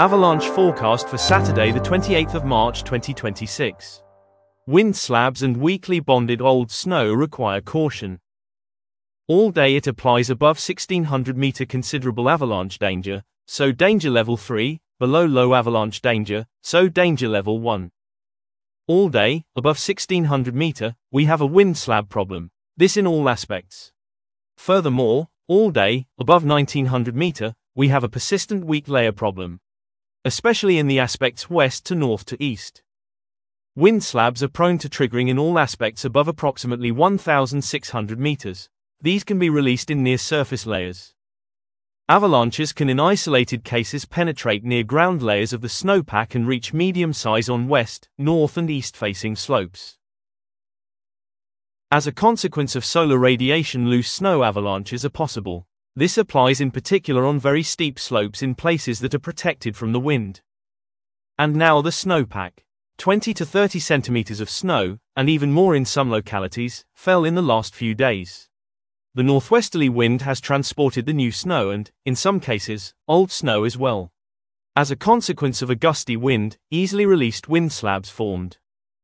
Avalanche forecast for Saturday the 28th of March 2026. Wind slabs and weakly bonded old snow require caution. All day it applies above 1600 meter considerable avalanche danger, so danger level 3, below low avalanche danger, so danger level 1. All day, above 1600 meter, we have a wind slab problem, this in all aspects. Furthermore, all day, above 1900 meter, we have a persistent weak layer problem, especially in the aspects west to north to east. Wind slabs are prone to triggering in all aspects above approximately 1600 meters. These can be released in near-surface layers. Avalanches can in isolated cases penetrate near ground layers of the snowpack and reach medium size on west, north and east-facing slopes. As a consequence of solar radiation, loose snow avalanches are possible. This applies in particular on very steep slopes in places that are protected from the wind. And now the snowpack. 20 to 30 centimeters of snow, and even more in some localities, fell in the last few days. The northwesterly wind has transported the new snow and, in some cases, old snow as well. As a consequence of a gusty wind, easily released wind slabs formed.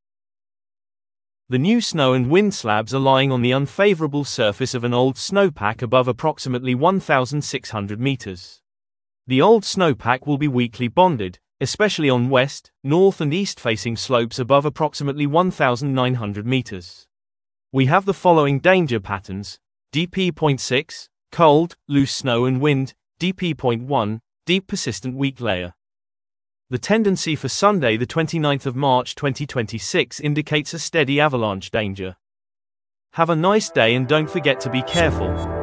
The new snow and wind slabs are lying on the unfavorable surface of an old snowpack above approximately 1600 meters. The old snowpack will be weakly bonded, especially on west, north and east-facing slopes above approximately 1900 meters. We have the following danger patterns: DP.6, cold, loose snow and wind; DP.1, deep persistent weak layer. The tendency for Sunday the 29th of March 2026 indicates a steady avalanche danger. Have a nice day and don't forget to be careful.